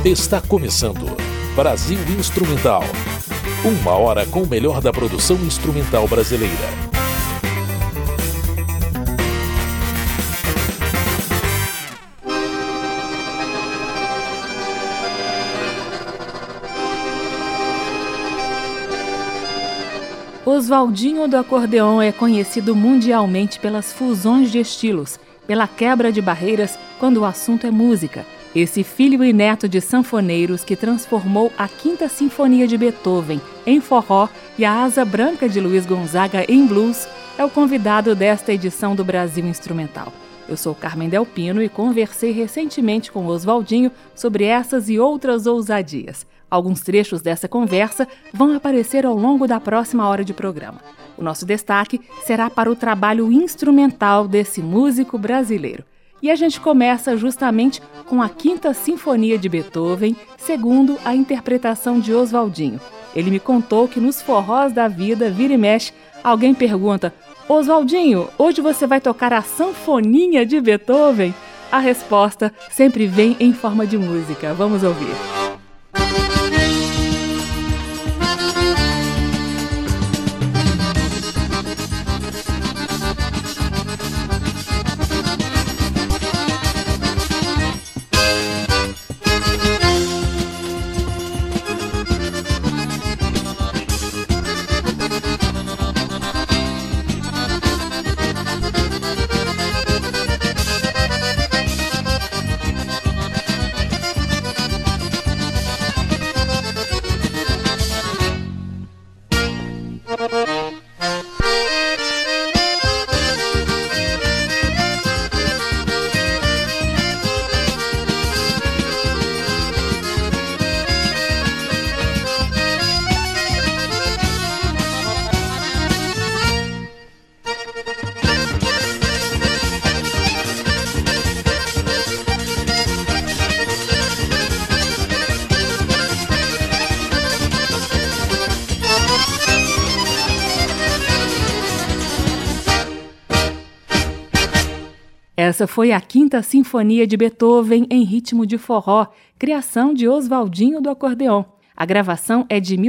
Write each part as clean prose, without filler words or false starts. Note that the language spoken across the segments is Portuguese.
Está começando Brasil Instrumental. 1 hora com o melhor da produção instrumental brasileira. Oswaldinho do Acordeon é conhecido mundialmente pelas fusões de estilos, pela quebra de barreiras quando o assunto é música. Esse filho e neto de sanfoneiros que transformou a Quinta Sinfonia de Beethoven em forró e a Asa Branca de Luiz Gonzaga em blues é o convidado desta edição do Brasil Instrumental. Eu sou Carmen Del Pino e conversei recentemente com Oswaldinho sobre essas e outras ousadias. Alguns trechos dessa conversa vão aparecer ao longo da próxima hora de programa. O nosso destaque será para o trabalho instrumental desse músico brasileiro. E a gente começa justamente com a Quinta Sinfonia de Beethoven, segundo a interpretação de Oswaldinho. Ele me contou que nos forrós da vida, vira e mexe, alguém pergunta: Oswaldinho, hoje você vai tocar a Sanfoninha de Beethoven? A resposta sempre vem em forma de música. Vamos ouvir. Essa foi a Quinta Sinfonia de Beethoven em ritmo de forró, criação de Oswaldinho do Acordeon. A gravação é de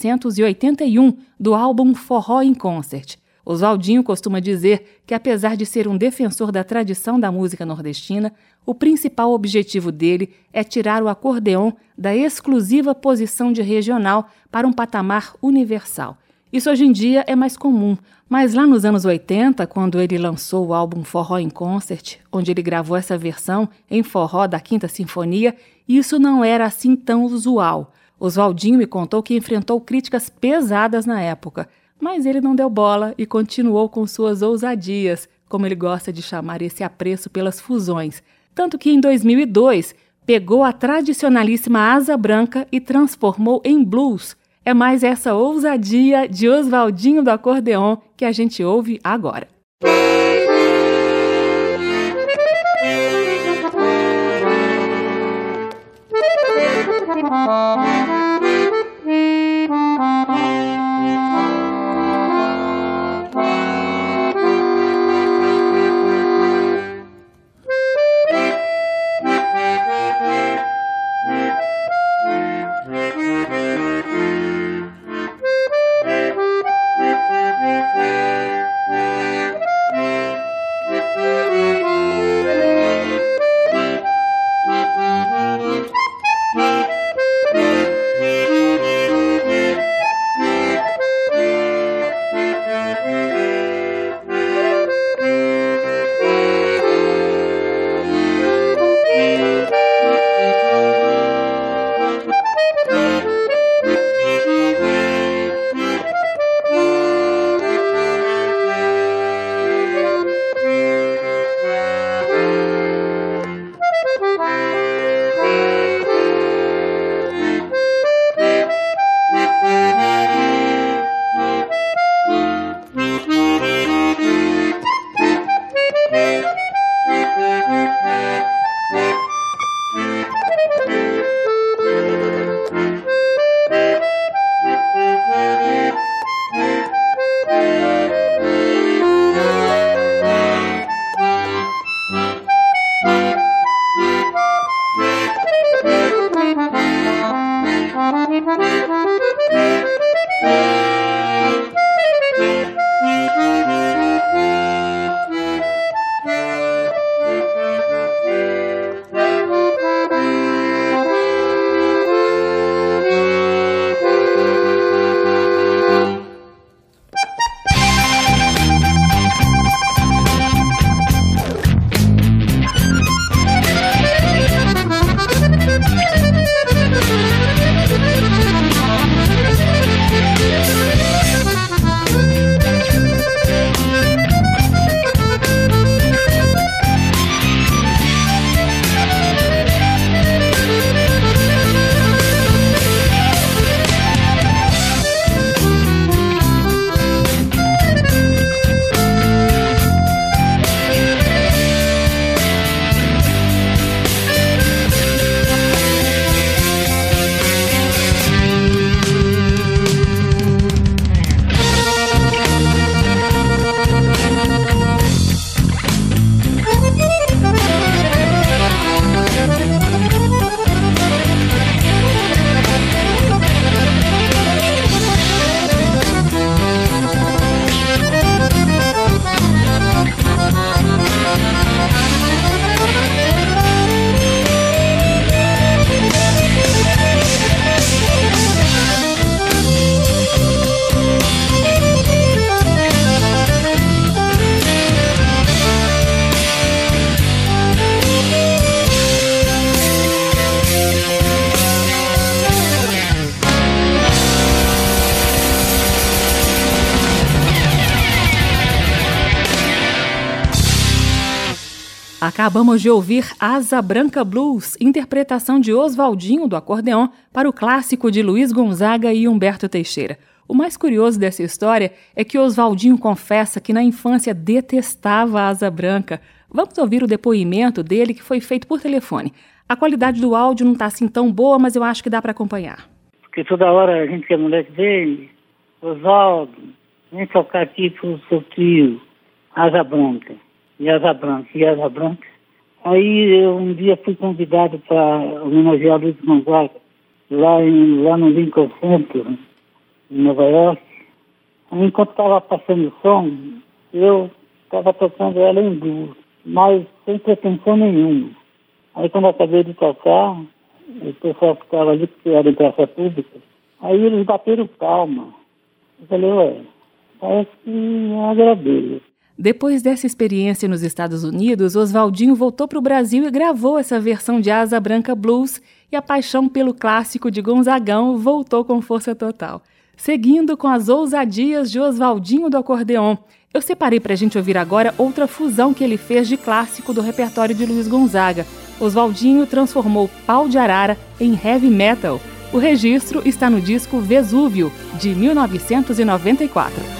1981, do álbum Forró in Concert. Oswaldinho costuma dizer que, apesar de ser um defensor da tradição da música nordestina, o principal objetivo dele é tirar o acordeon da exclusiva posição de regional para um patamar universal. Isso hoje em dia é mais comum, mas lá nos anos 80, quando ele lançou o álbum Forró in Concert, onde ele gravou essa versão em forró da Quinta Sinfonia, isso não era assim tão usual. Oswaldinho me contou que enfrentou críticas pesadas na época, mas ele não deu bola e continuou com suas ousadias, como ele gosta de chamar esse apreço pelas fusões. Tanto que em 2002, pegou a tradicionalíssima Asa Branca e transformou em blues. É mais essa ousadia de Oswaldinho do Acordeon que a gente ouve agora. Acabamos de ouvir Asa Branca Blues, interpretação de Oswaldinho do acordeon para o clássico de Luiz Gonzaga e Humberto Teixeira. O mais curioso dessa história é que Oswaldinho confessa que na infância detestava a Asa Branca. Vamos ouvir o depoimento dele, que foi feito por telefone. A qualidade do áudio não está assim tão boa, mas eu acho que dá para acompanhar. Porque toda hora a gente que é moleque dele, Oswaldo, vem tocar aqui pro seu tio, Asa Branca. E Asa Branca. Aí eu um dia fui convidado para homenagear Luiz Gonzaga, lá no Lincoln Center, em Nova York. Aí, enquanto estava passando o som, eu estava tocando ela em duo, mas sem pretensão nenhuma. Aí quando eu acabei de tocar, o pessoal que estava ali, porque era em praça pública, aí eles bateram palma. Eu falei, parece que eu agradeço. Depois dessa experiência nos Estados Unidos, Oswaldinho voltou para o Brasil e gravou essa versão de Asa Branca Blues, e a paixão pelo clássico de Gonzagão voltou com força total. Seguindo com as ousadias de Oswaldinho do acordeon, eu separei para a gente ouvir agora outra fusão que ele fez de clássico do repertório de Luiz Gonzaga. Oswaldinho transformou Pau de Arara em heavy metal. O registro está no disco Vesúvio, de 1994.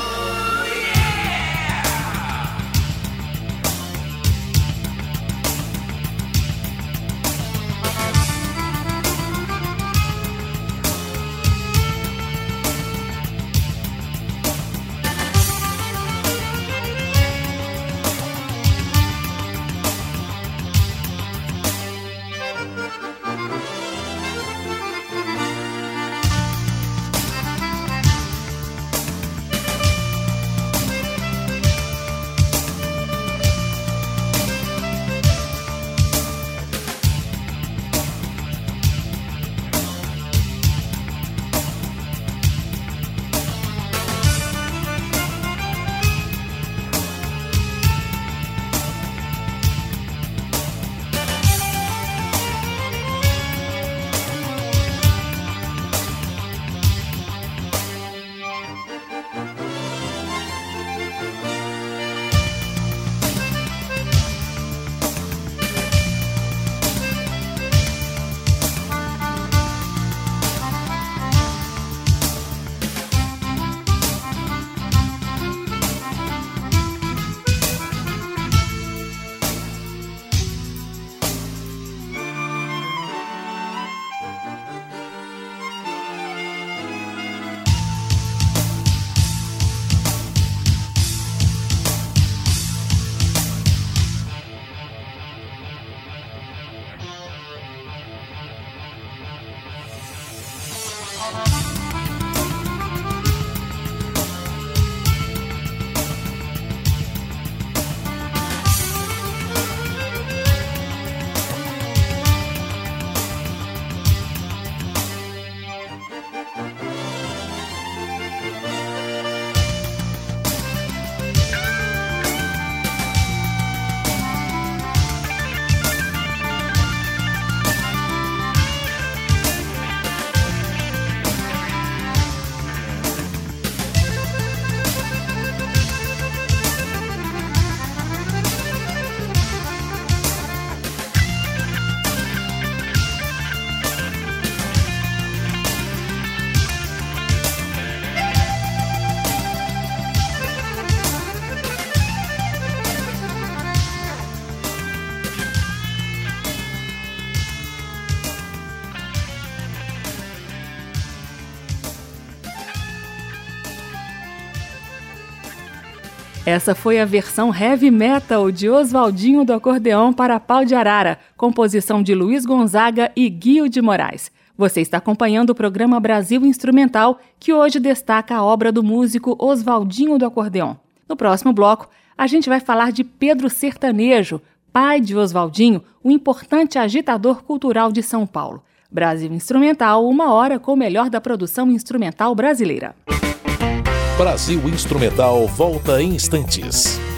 Essa foi a versão heavy metal de Oswaldinho do acordeon para Pau de Arara, composição de Luiz Gonzaga e Guio de Moraes. Você está acompanhando o programa Brasil Instrumental, que hoje destaca a obra do músico Oswaldinho do acordeon. No próximo bloco, a gente vai falar de Pedro Sertanejo, pai de Oswaldinho, um importante agitador cultural de São Paulo. Brasil Instrumental, 1 hora com o melhor da produção instrumental brasileira. Brasil Instrumental volta em instantes.